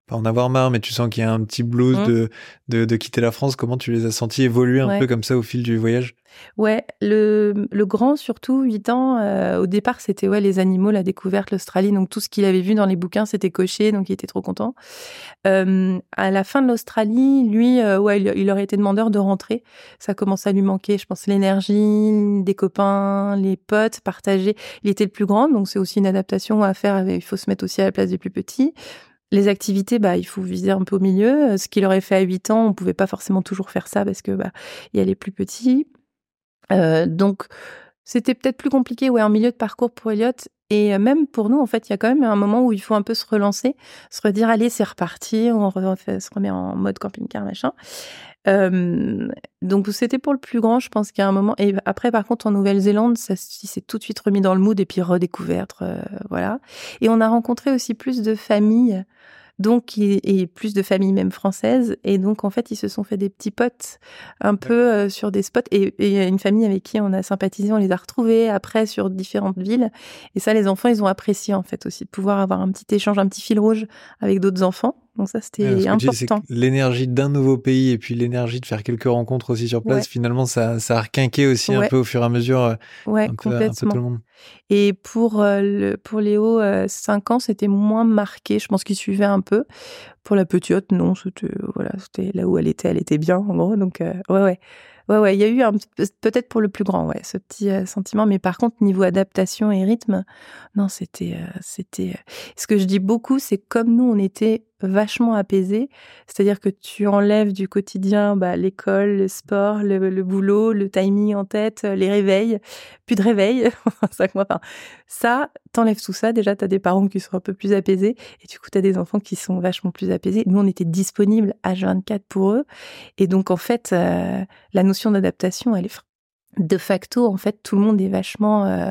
pas en avoir marre, mais tu sens qu'il y a un petit blues mmh. de, de, de quitter la France. Comment tu les as sentis évoluer un ouais. peu comme ça au fil du voyage? Ouais, le, le grand, surtout, huit ans, euh, au départ, c'était ouais, les animaux, la découverte, l'Australie. Donc, tout ce qu'il avait vu dans les bouquins, c'était coché, donc il était trop content. Euh, à la fin de l'Australie, lui, euh, ouais, il, il aurait été demandeur de rentrer. Ça commence à lui manquer, je pense, l'énergie, des copains, les potes, partager. Il était le plus grand, donc c'est aussi une adaptation à faire. Avec, il faut se mettre aussi à la place des plus petits. Les activités, bah, il faut viser un peu au milieu. Ce qu'il aurait fait à huit ans, on pouvait pas forcément toujours faire ça parce que bah, il y a les plus petits. Euh, donc, c'était peut-être plus compliqué ouais, en milieu de parcours pour Elliot. Et même pour nous, en fait, il y a quand même un moment où il faut un peu se relancer, se redire, allez, c'est reparti, on refait, se remet en mode camping-car, machin. Euh, donc, c'était pour le plus grand, je pense qu'il y a un moment. Et après, par contre, en Nouvelle-Zélande, ça s'est tout de suite remis dans le mood et puis redécouverte, euh, voilà. Et on a rencontré aussi plus de familles. Donc, et plus de familles même françaises. Et donc, en fait, ils se sont fait des petits potes un peu euh, sur des spots. Et il y a une famille avec qui on a sympathisé, on les a retrouvés après sur différentes villes. Et ça, les enfants, ils ont apprécié, en fait, aussi, de pouvoir avoir un petit échange, un petit fil rouge avec d'autres enfants. Donc ça, c'était ouais, important. Dis, l'énergie d'un nouveau pays et puis l'énergie de faire quelques rencontres aussi sur place, ouais. finalement, ça, ça a requinqué aussi ouais. un peu au fur et à mesure ouais, un, peu, un peu tout le monde. Et pour, euh, le, pour Léo, euh, cinq ans, c'était moins marqué. Je pense qu'il suivait un peu. Pour la petite, non, c'était, voilà, c'était là où elle était, elle était bien, en gros. Donc, euh, ouais, ouais. Ouais, ouais, il y a eu un, peut-être pour le plus grand, ouais, ce petit euh, sentiment. Mais par contre, niveau adaptation et rythme, non, c'était, euh, c'était. Ce que je dis beaucoup, c'est comme nous, on était vachement apaisés. C'est-à-dire que tu enlèves du quotidien, bah, l'école, le sport, le, le boulot, le timing en tête, les réveils, plus de réveil, cinq mois. Enfin, ça, t'enlèves tout ça. Déjà, t'as des parents qui sont un peu plus apaisés, et du coup, t'as des enfants qui sont vachement plus apaisés. Nous, on était disponibles H vingt-quatre pour eux, et donc en fait, euh, la notion d'adaptation, elle est de facto, en fait, tout le monde est vachement euh,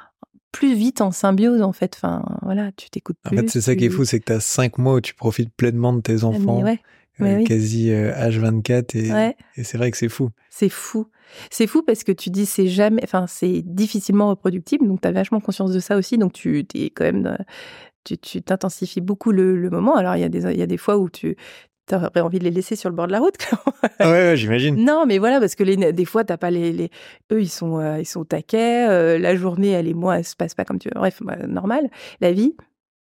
plus vite en symbiose, en fait. Enfin, voilà, tu t'écoutes plus. En fait, c'est ça tu... qui est fou, c'est que tu as cinq mois où tu profites pleinement de tes enfants, ouais, euh, oui. quasi euh, H vingt-quatre, et, ouais. et c'est vrai que c'est fou. C'est fou. C'est fou parce que tu dis c'est jamais, enfin, c'est difficilement reproductible, donc tu as vachement conscience de ça aussi, donc tu es quand même, tu, tu t'intensifies beaucoup le, le moment. Alors, il y a des, il y a des fois où tu aurais envie de les laisser sur le bord de la route. ouais, ouais, j'imagine. Non, mais voilà, parce que les, des fois, t'as pas les, les, eux, ils sont, euh, ils sont au taquet, euh, la journée, elle et moi, elle se passe pas comme tu veux. Bref, bah, normal, la vie.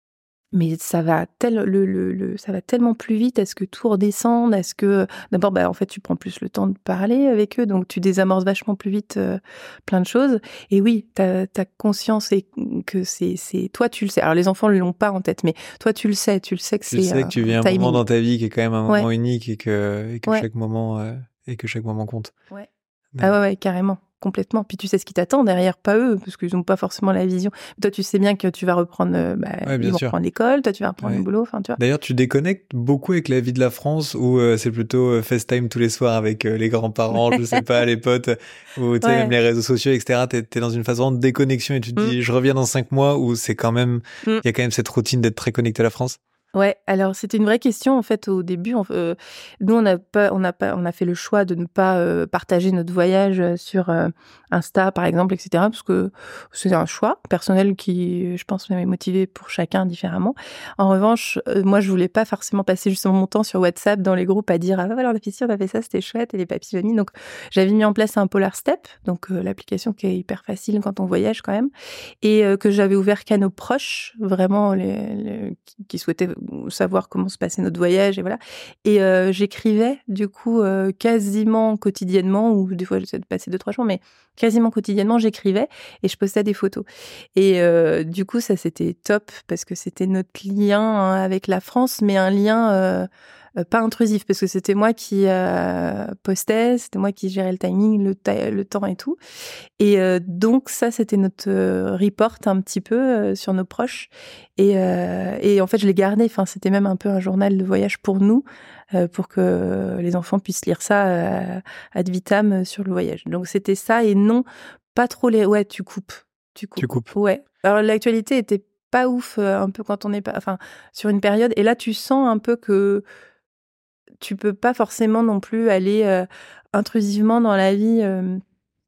Mais ça va, tel, le, le, le, ça va tellement plus vite. Est-ce que tout redescende? Est-ce que d'abord, bah, en fait, tu prends plus le temps de parler avec eux, donc tu désamorces vachement plus vite euh, plein de choses. Et oui, t'as, t'as conscience et que c'est, c'est, toi, tu le sais. Alors les enfants ne l'ont pas en tête, mais toi, tu le sais. Tu le sais que tu c'est. Tu sais que tu vis un, un moment dans ta vie qui est quand même un ouais. moment unique et que, et que ouais. chaque moment euh, et que chaque moment compte. Ouais. Ah ouais, ouais, carrément. Complètement. Puis tu sais ce qui t'attend derrière, pas eux, parce qu'ils n'ont pas forcément la vision. Toi, tu sais bien que tu vas reprendre, bah, ouais, ils vont sûr. reprendre l'école, toi, tu vas reprendre ouais. le boulot, enfin, tu vois. D'ailleurs, tu déconnectes beaucoup avec la vie de la France, où euh, c'est plutôt euh, FaceTime tous les soirs avec euh, les grands-parents, je sais pas, les potes, ou tu sais, ouais. même les réseaux sociaux, et cetera. T'es, t'es dans une phase de déconnexion et tu te mm. dis, je reviens dans cinq mois, où c'est quand même, il mm. y a quand même cette routine d'être très connecté à la France. Ouais, alors c'était une vraie question en fait au début. Euh, nous, on n'a pas, on a pas, on a fait le choix de ne pas euh, partager notre voyage sur euh, Insta, par exemple, et cetera. Parce que c'est un choix personnel qui, je pense, m'avait motivé pour chacun différemment. En revanche, euh, moi, je voulais pas forcément passer justement mon temps sur WhatsApp dans les groupes à dire ah bah alors la fille, on a fait ça, c'était chouette et les papis mamie. Donc j'avais mis en place un Polar Step, donc euh, l'application qui est hyper facile quand on voyage quand même, et euh, que j'avais ouvert qu'à nos proches, vraiment les, les qui, qui souhaitaient savoir comment se passait notre voyage et voilà. Et euh, j'écrivais du coup euh, quasiment quotidiennement, ou des fois j'essaie de passer deux trois jours, mais quasiment quotidiennement j'écrivais et je postais des photos. Et euh, du coup ça c'était top parce que c'était notre lien hein, avec la France, mais un lien euh, euh, pas intrusif parce que c'était moi qui euh, postais, c'était moi qui gérais le timing, le, ta- le temps et tout. Et euh, donc ça c'était notre euh, report un petit peu euh, sur nos proches. Et, euh, et en fait je l'ai gardé. Enfin c'était même un peu un journal de voyage pour nous, euh, pour que les enfants puissent lire ça euh, ad vitam sur le voyage. Donc c'était ça et non pas trop les. Ouais tu coupes, tu coupes. Tu coupes. Ouais. Alors l'actualité était pas ouf euh, un peu quand on est pas. Enfin sur une période. Et là tu sens un peu que tu peux pas forcément non plus aller euh, intrusivement dans la vie. Euh,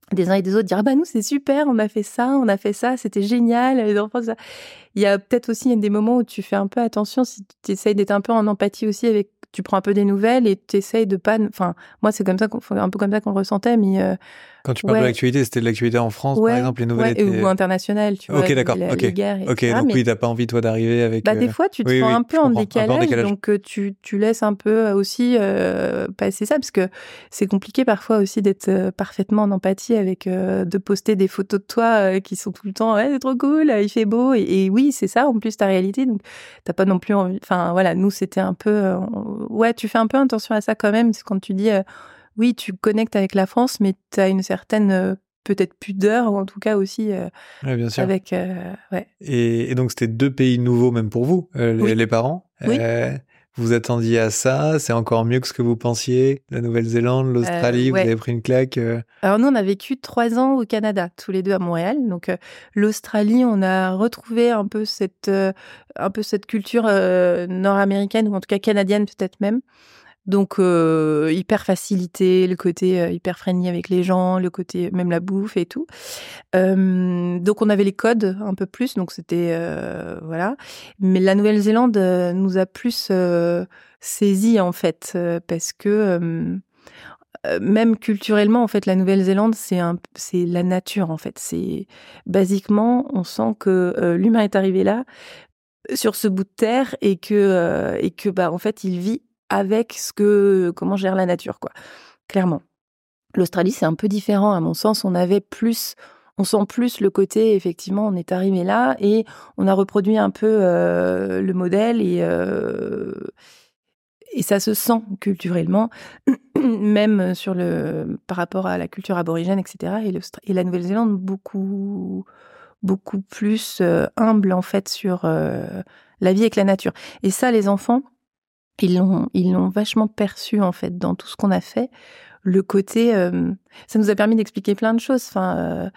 des uns et des autres, dire ah bah nous c'est super, on a fait ça, on a fait ça, c'était génial, les enfants ça. Il y a peut-être aussi des moments où tu fais un peu attention, si tu essayes d'être un peu en empathie aussi avec, tu prends un peu des nouvelles et tu essayes de pas, enfin moi c'est comme ça qu'on, un peu comme ça qu'on le ressentait, mais euh, quand tu parles ouais. de l'actualité, c'était de l'actualité en France, ouais, par exemple, les nouvelles ouais, étaient... ou internationales, tu ok, vois, d'accord, les, ok, les guerres, et ok, cetera. donc Mais oui, t'as pas envie toi d'arriver avec. bah euh... des fois tu te oui, sens oui, un peu je en comprends. décalage, un peu en décalage, donc euh, tu tu laisses un peu aussi euh, passer ça, parce que c'est compliqué parfois aussi d'être euh, parfaitement en empathie avec euh, de poster des photos de toi euh, qui sont tout le temps ouais c'est trop cool, il fait beau, et, et oui c'est ça en plus ta réalité, donc t'as pas non plus envie, enfin voilà, nous c'était un peu euh, ouais tu fais un peu attention à ça quand même, c'est quand tu dis euh, oui, tu connectes avec la France, mais tu as une certaine euh, peut-être pudeur, ou en tout cas aussi euh, ouais, bien sûr. avec euh, ouais. Et, et donc c'était deux pays nouveaux même pour vous, euh, les, Oui. les parents. Oui. Euh, vous attendiez à ça, c'est encore mieux que ce que vous pensiez. La Nouvelle-Zélande, l'Australie, Euh, vous ouais. avez pris une claque. Euh... Alors nous, on a vécu trois ans au Canada, tous les deux à Montréal. Donc euh, l'Australie, on a retrouvé un peu cette euh, un peu cette culture euh, nord-américaine, ou en tout cas canadienne peut-être même. Donc euh, hyper facilité, le côté euh, hyper friendly avec les gens, le côté même la bouffe et tout. Euh, donc on avait les codes un peu plus, donc c'était euh, voilà. Mais la Nouvelle-Zélande euh, nous a plus euh, saisi en fait, euh, parce que euh, euh, même culturellement en fait, la Nouvelle-Zélande c'est un, c'est la nature en fait. C'est basiquement, on sent que euh, l'humain est arrivé là sur ce bout de terre, et que euh, et que bah en fait il vit avec ce que comment gère la nature quoi. Clairement. L'Australie c'est un peu différent à mon sens. On avait plus, on sent plus le côté effectivement on est arrivé là et on a reproduit un peu euh, le modèle, et euh, et ça se sent culturellement même sur le par rapport à la culture aborigène et cetera. Et, et la Nouvelle-Zélande beaucoup beaucoup plus euh, humble en fait sur euh, la vie avec la nature. Et ça, les enfants, ils l'ont, ils l'ont vachement perçu en fait dans tout ce qu'on a fait. Le côté, euh, ça nous a permis d'expliquer plein de choses. Enfin, euh,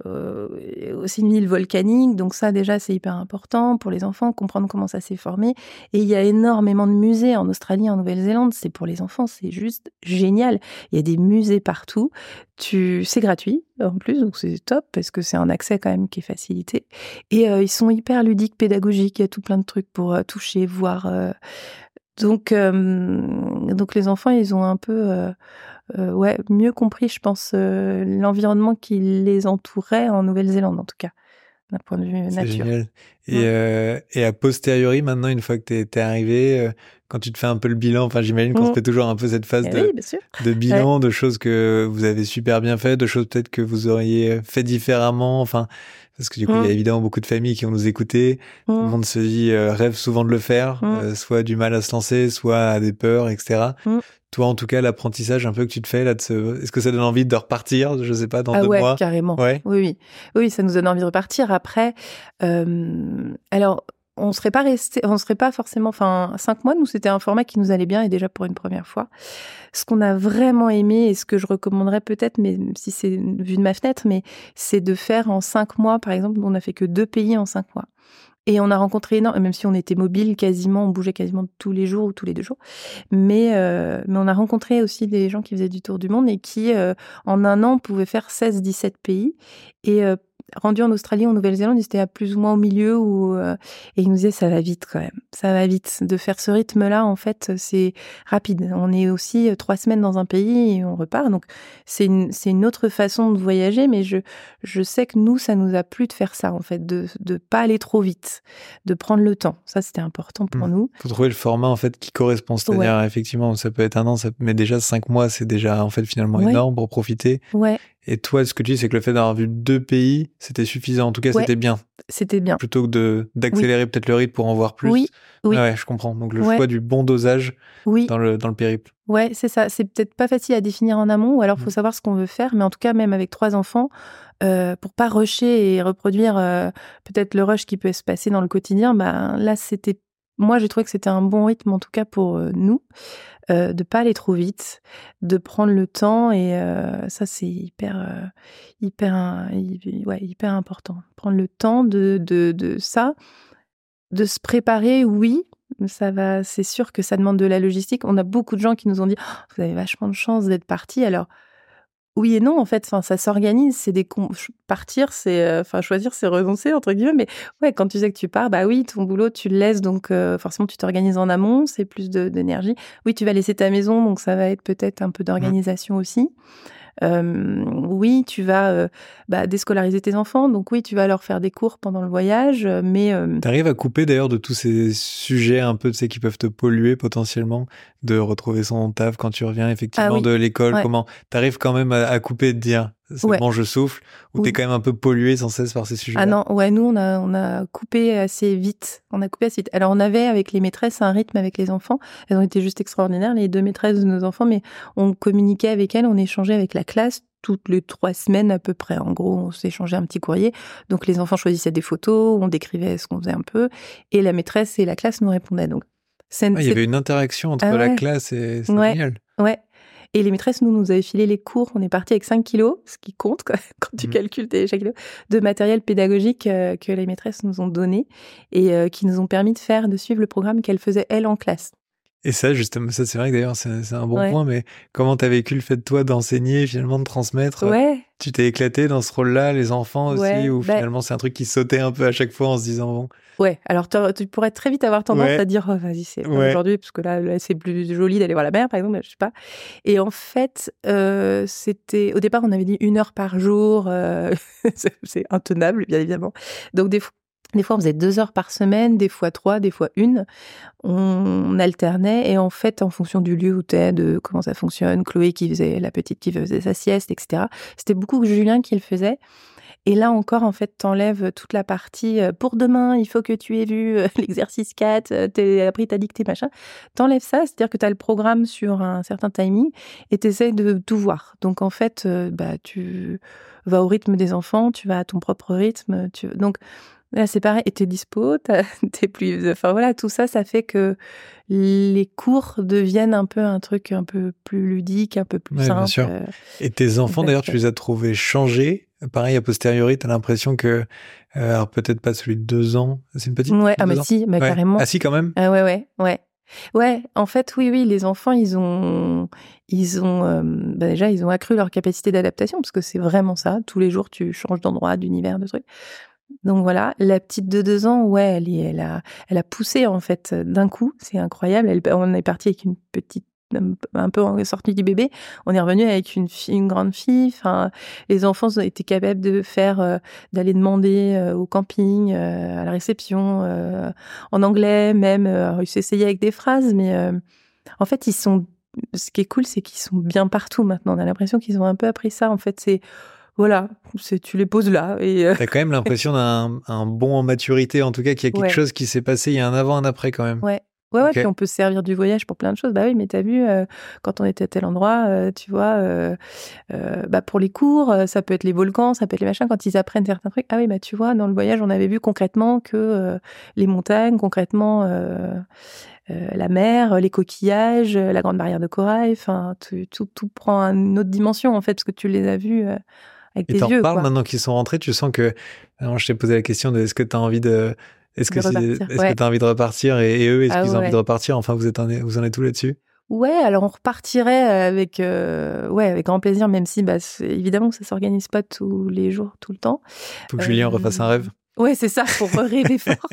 euh, aussi une île volcanique, donc ça déjà c'est hyper important pour les enfants, comprendre comment ça s'est formé. Et il y a énormément de musées en Australie, en Nouvelle-Zélande. C'est pour les enfants, c'est juste génial. Il y a des musées partout. Tu, c'est gratuit en plus, donc c'est top parce que c'est un accès quand même qui est facilité. Et euh, ils sont hyper ludiques, pédagogiques. Il y a tout plein de trucs pour euh, toucher, voir. Euh, donc, euh, donc les enfants, ils ont un peu euh, euh, ouais, mieux compris, je pense, euh, l'environnement qui les entourait en Nouvelle-Zélande, en tout cas, d'un point de vue nature. C'est génial. Et, Ouais. euh, et a posteriori, maintenant, une fois que t'es, t'es arrivé, euh, quand tu te fais un peu le bilan, enfin, j'imagine qu'on Mmh. se fait toujours un peu cette phase Eh de, oui, bien sûr. de bilan, Ouais. de choses que vous avez super bien fait, de choses peut-être que vous auriez fait différemment, enfin, parce que du coup, il Mmh. y a évidemment beaucoup de familles qui vont nous écouter. Mmh. Tout le monde se dit, euh, rêve souvent de le faire, Mmh. euh, soit du mal à se lancer, soit à des peurs, et cetera. Mmh. Toi, en tout cas, l'apprentissage un peu que tu te fais là, de ce... est-ce que ça donne envie de repartir, je sais pas, dans Ah deux ouais, mois? carrément. Ouais. Oui, oui. Oui, ça nous donne envie de repartir. Après, euh, alors, on serait pas resté, on serait pas forcément, enfin, cinq mois, nous, c'était un format qui nous allait bien, et déjà pour une première fois. Ce qu'on a vraiment aimé, et ce que je recommanderais peut-être, mais si c'est vu de ma fenêtre, mais c'est de faire en cinq mois, par exemple, on n'a fait que deux pays en cinq mois. Et on a rencontré énormément, même si on était mobile quasiment, on bougeait quasiment tous les jours ou tous les deux jours. Mais, euh, mais on a rencontré aussi des gens qui faisaient du tour du monde et qui, euh, en un an, pouvaient faire seize dix-sept pays. Et euh, rendu en Australie, en Nouvelle-Zélande, ils étaient à plus ou moins au milieu où, euh, et ils nous disaient ça va vite quand même. Ça va vite. De faire ce rythme-là, en fait, c'est rapide. On est aussi euh, trois semaines dans un pays et on repart. Donc, c'est une, c'est une autre façon de voyager, mais je, je sais que nous, ça nous a plu de faire ça, en fait, de ne pas aller trop vite, de prendre le temps. Ça, c'était important pour Mmh. nous. Faut trouver le format, en fait, qui correspond. C'est-à-dire, ouais. Effectivement, ça peut être un an, ça... mais déjà cinq mois, c'est déjà, en fait, finalement ouais. énorme pour profiter. Ouais. Et toi, ce que tu dis, c'est que le fait d'avoir vu deux pays, c'était suffisant. En tout cas, ouais. c'était bien. C'était bien. Plutôt que de, d'accélérer oui. peut-être le rythme pour en voir plus. Oui. Oui. Ouais, je comprends. Donc, le ouais. choix du bon dosage oui. dans le, dans le périple. Ouais, c'est ça. C'est peut-être pas facile à définir en amont, ou alors il faut mmh. savoir ce qu'on veut faire. Mais en tout cas, même avec trois enfants, euh, pour pas rusher et reproduire euh, peut-être le rush qui peut se passer dans le quotidien, bah, là, c'était... Moi, j'ai trouvé que c'était un bon rythme, en tout cas pour euh, nous, euh, de pas aller trop vite, de prendre le temps. Et euh, ça, c'est hyper, euh, hyper, ouais, hyper important. Prendre le temps de, de, de ça, de se préparer, oui. Ça va, c'est sûr que ça demande de la logistique. On a beaucoup de gens qui nous ont dit oh, vous avez vachement de chance d'être partis. Alors, Oui et non, en fait, enfin, ça s'organise. C'est des com- partir, c'est, enfin, euh, choisir, c'est renoncer entre guillemets. Mais ouais, quand tu sais que tu pars, bah oui, ton boulot, tu le laisses, donc euh, forcément, tu t'organises en amont, c'est plus de, d'énergie. Oui, tu vas laisser ta maison, donc ça va être peut-être un peu Mmh. d'organisation aussi. Euh, oui, tu vas euh, bah, déscolariser tes enfants, donc oui, tu vas leur faire des cours pendant le voyage, mais euh, T'arrives à couper d'ailleurs de tous ces sujets un peu, tu sais, qui peuvent te polluer potentiellement, de retrouver son taf quand tu reviens ah effectivement oui, de l'école, ouais, comment t'arrives quand même à, à couper et te dire, c'est ouais, bon, je souffle, ou t'es oui. quand même un peu pollué sans cesse par ces Ah sujets-là? non, ouais, nous, on a, on a coupé assez vite. On a coupé assez vite. Alors, on avait, avec les maîtresses, un rythme avec les enfants. Elles ont été juste extraordinaires, les deux maîtresses de nos enfants, mais on communiquait avec elles, on échangeait avec la classe toutes les trois semaines à peu près. En gros, on s'échangeait un petit courrier. Donc, les enfants choisissaient des photos, on décrivait ce qu'on faisait un peu, et la maîtresse et la classe nous répondaient. Donc, c'est, Ah, il y c'est... avait une interaction entre Ah la ouais, classe et c'est ouais, génial. ouais. Et les maîtresses, nous, nous avaient filé les cours. On est parti avec cinq kilos, ce qui compte quoi, quand tu Mmh. calcules tes chaque kilo, de matériel pédagogique euh, que les maîtresses nous ont donné et euh, qui nous ont permis de faire, de suivre le programme qu'elles faisaient, elles, en classe. Et ça, justement, ça, c'est vrai que d'ailleurs, c'est, c'est un bon Ouais. point, mais comment t'as vécu le fait de toi d'enseigner, finalement, de transmettre? Ouais, Tu t'es éclaté dans ce rôle-là, les enfants aussi, ouais. ou Bah, finalement, c'est un truc qui sautait un peu à chaque fois en se disant, bon, ouais. Alors, t'aurais- tu pourrais très vite avoir tendance ouais, à dire, oh, vas-y, c'est pas ouais. aujourd'hui, parce que là, là, c'est plus joli d'aller voir la mer, par exemple, je sais pas. Et en fait, euh, c'était, au départ, on avait dit une heure par jour. euh, c'est c'est intenable, bien évidemment. Donc, des fois, Des fois, on faisait deux heures par semaine, des fois trois, des fois une. On alternait et en fait, en fonction du lieu où t'es, de comment ça fonctionne, Chloé qui faisait, la petite qui faisait sa sieste, et cetera. C'était beaucoup Julien qui le faisait. Et là encore, en fait, t'enlèves toute la partie euh, pour demain, il faut que tu aies vu euh, l'exercice quatre, euh, t'as appris ta dictée, machin. T'enlèves ça, c'est-à-dire que t'as le programme sur un certain timing et t'essayes de tout voir. Donc en fait, euh, bah, tu vas au rythme des enfants, tu vas à ton propre rythme. Tu... Donc là, c'est pareil, et t'es dispo, t'as- t'es plus... Enfin voilà, tout ça, ça fait que les cours deviennent un peu un truc un peu plus ludique, un peu plus Ouais, bien simple. sûr. euh, Et tes et enfants, ça, d'ailleurs, c'est tu chouette. les as trouvés changés. Pareil, a posteriori, t'as l'impression que, euh, alors peut-être pas celui de deux ans. C'est une petite Ouais, fille ah de mais deux ans? si, mais Ouais. carrément. Ah si, quand même? Ah ouais, ouais, ouais. Ouais, en fait, oui, oui, les enfants, ils ont, ils ont, euh, bah déjà, ils ont accru leur capacité d'adaptation, parce que c'est vraiment ça. Tous les jours, tu changes d'endroit, d'univers, de trucs. Donc voilà, la petite de deux ans, ouais, elle, est- elle a, elle a poussé en fait d'un coup. C'est incroyable. Elle, on est parti avec une petite, un peu en sortie du bébé. On est revenu avec une fille, une grande fille. Enfin, les enfants ont été capables de faire, euh, d'aller demander euh, au camping, euh, à la réception, euh, en anglais même. Euh, ils s'essayaient avec des phrases, mais euh, en fait, ils sont. Ce qui est cool, c'est qu'ils sont bien partout maintenant. On a l'impression qu'ils ont un peu appris ça. En fait, c'est voilà, c'est tu les poses là et euh, T'as quand même l'impression d'un un bond en maturité, en tout cas, qu'il y a quelque ouais. chose qui s'est passé, il y a un avant, un après quand même. Ouais. Ouais, ouais, Ok. puis on peut se servir du voyage pour plein de choses. Bah oui, mais t'as vu, euh, quand on était à tel endroit, euh, tu vois, euh, euh, bah pour les cours, euh, ça peut être les volcans, ça peut être les machins, quand ils apprennent certains trucs. Ah oui, bah tu vois, dans le voyage, on avait vu concrètement que euh, les montagnes, concrètement euh, euh, la mer, les coquillages, euh, la grande barrière de corail, enfin, tu- tout, tout prend une autre dimension, en fait, parce que tu les as vus euh, avec Et tes t'en yeux, reparles quoi, maintenant qu'ils sont rentrés, tu sens que, alors je t'ai posé la question de est-ce que t'as envie de, est-ce de que c'est, repartir. est-ce que Ouais. t'as envie de repartir et, et eux, est-ce Ah qu'ils ont envie de ouais. repartir? Enfin, vous êtes en, vous en êtes tous là-dessus? Ouais, alors on repartirait avec, euh, ouais, avec grand plaisir, même si, bah, c'est- évidemment, que ça s'organise pas tous les jours, tout le temps. Faut que Julien refasse un Euh, rêve. Ouais, c'est ça, faut rêver fort.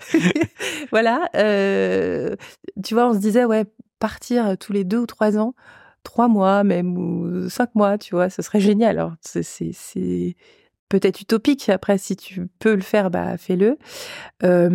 Voilà. euh, Tu vois, on se disait, ouais, partir tous les deux ou trois ans, trois mois même, ou cinq mois, tu vois, ce serait génial. Alors, c'est c'est- c'est peut-être utopique. Après, si tu peux le faire, bah, fais-le. Euh,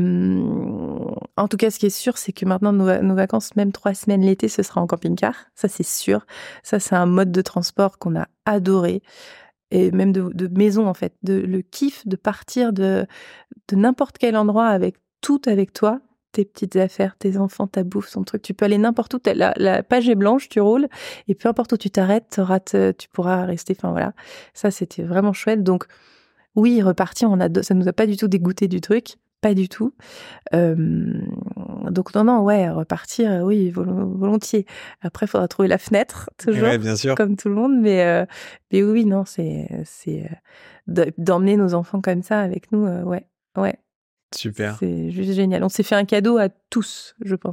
En tout cas, ce qui est sûr, c'est que maintenant, nos, va- nos vacances, même trois semaines l'été, ce sera en camping-car. Ça, c'est sûr. Ça, c'est un mode de transport qu'on a adoré. Et même de, de maison, en fait. De, le kiff de partir de, de n'importe quel endroit avec tout avec toi. Tes petites affaires, tes enfants, ta bouffe, ton truc. Tu peux aller n'importe où. T'as- La, la page est blanche, tu roules. Et peu importe où tu t'arrêtes, t'auras te- tu pourras rester. Enfin, voilà. Ça, c'était vraiment chouette. Donc, oui, repartir, on a, ça nous a pas du tout dégoûté du truc. Pas du tout. Euh, donc non, non, ouais, repartir, euh, oui, volo- volontiers. Après, il faudra trouver la fenêtre, toujours, Ouais, bien sûr. comme tout le monde, mais, euh, mais oui, oui, non, c'est, c'est euh, de- d'emmener nos enfants comme ça avec nous, euh, ouais, ouais, Super. c'est juste génial. On s'est fait un cadeau à tous, je pense.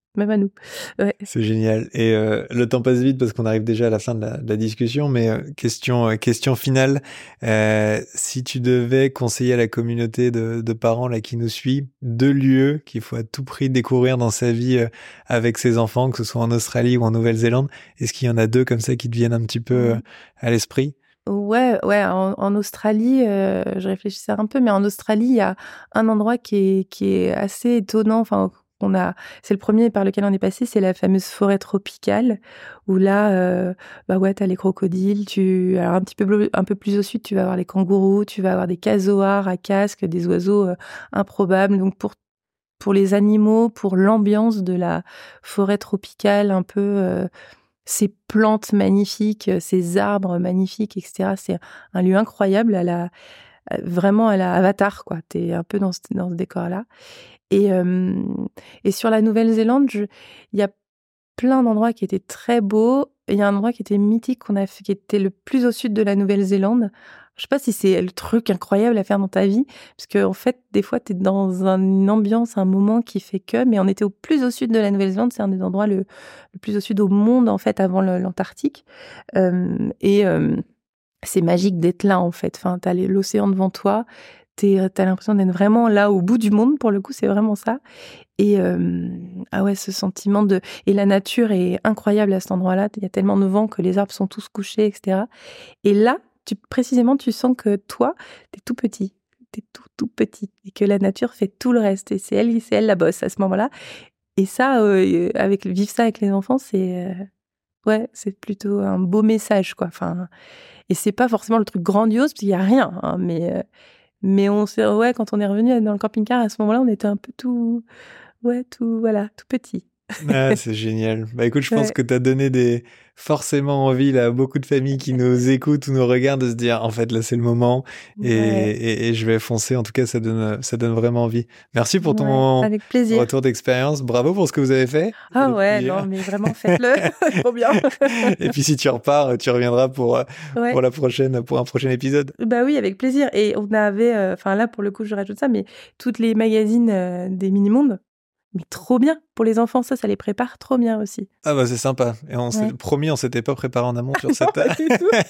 même à nous. Ouais. C'est génial. Et euh, le temps passe vite parce qu'on arrive déjà à la fin de la, de la discussion, mais euh, question, euh, question finale. Euh, si tu devais conseiller à la communauté de, de parents là qui nous suit deux lieux qu'il faut à tout prix découvrir dans sa vie euh, avec ses enfants, que ce soit en Australie ou en Nouvelle-Zélande, est-ce qu'il y en a deux comme ça qui te viennent un petit peu euh, à l'esprit? Ouais, ouais. En, en Australie, euh, je réfléchissais un peu, mais en Australie, il y a un endroit qui est, qui est assez étonnant. Enfin, on a, c'est le premier par lequel on est passé, c'est la fameuse forêt tropicale, où là, euh, bah ouais, t'as les crocodiles. Tu, alors un petit peu, un peu plus au sud, tu vas avoir les kangourous, tu vas avoir des casoars à casque, des oiseaux euh, improbables. Donc pour pour les animaux, pour l'ambiance de la forêt tropicale, un peu euh, ces plantes magnifiques, ces arbres magnifiques, et cetera. C'est un lieu incroyable, à la, vraiment à la Avatar, quoi. T'es un peu dans ce, dans ce décor-là. Et, euh, et sur la Nouvelle-Zélande, il y a plein d'endroits qui étaient très beaux. Il y a un endroit qui était mythique, qu'on a fait, qui était le plus au sud de la Nouvelle-Zélande. Je sais pas si c'est le truc incroyable à faire dans ta vie, parce que en fait, des fois, t'es dans un, une ambiance, un moment qui fait que, mais on était au plus au sud de la Nouvelle-Zélande, c'est un des endroits le, le plus au sud au monde, en fait, avant le, l'Antarctique. Euh, et euh, c'est magique d'être là, en fait. Enfin, t'as l'océan devant toi, t'es, t'as l'impression d'être vraiment là, au bout du monde, pour le coup, c'est vraiment ça. Et euh, ah ouais, ce sentiment de... Et la nature est incroyable à cet endroit-là, il y a tellement de vent que les arbres sont tous couchés, et cetera. Et là, tu, précisément, tu sens que toi, t'es tout petit, t'es tout, tout petit, et que la nature fait tout le reste, et c'est elle, c'est elle la bosse à ce moment-là. Et ça, euh, avec vivre ça avec les enfants, c'est... Euh, ouais, c'est plutôt un beau message, quoi. Enfin, et c'est pas forcément le truc grandiose, parce qu'il y a rien, hein, mais... Euh, mais on s'est... Ouais, quand on est revenu dans le camping-car, à ce moment-là, on était un peu tout... Ouais, tout, voilà, tout petit. Ah, c'est génial. Bah écoute, je pense Ouais. que tu as donné des forcément envie là, à beaucoup de familles qui nous écoutent ou nous regardent de se dire en fait là c'est le moment et, Ouais. et, et je vais foncer. En tout cas, ça donne ça donne vraiment envie. Merci pour Ouais, ton avec plaisir. retour d'expérience. Bravo pour ce que vous avez fait. Ah Et ouais, puis, non, mais vraiment, faites-le. Trop bien. et puis si tu repars, tu reviendras pour Ouais. pour la prochaine pour un prochain épisode. Bah oui, avec plaisir. Et on avait, enfin euh, là pour le coup, je rajoute ça, mais toutes les magazines euh, des mini-mondes, mais trop bien pour les enfants, ça, ça les prépare trop bien aussi. Ah bah c'est sympa. Et on s'est Ouais. promis, on s'était pas préparé en amont sur Non, cette. pas du tout.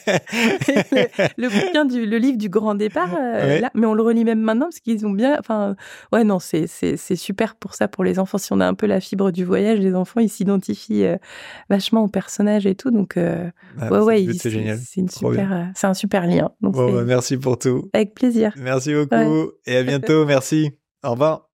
le, le bouquin du, le livre du grand départ, euh, Ouais. là, mais on le relit même maintenant parce qu'ils ont bien, enfin, ouais, non, c'est c'est c'est super pour ça, pour les enfants. Si on a un peu la fibre du voyage, les enfants, ils s'identifient euh, vachement aux personnages et tout, donc euh, Ah, ouais, c'est, ouais, c'est il, c'est, génial. c'est une Trop super, bien. euh, c'est un super lien. Donc Bon, c'est bah, merci pour tout. avec plaisir. Merci beaucoup Ouais. et à bientôt. Merci. Au revoir.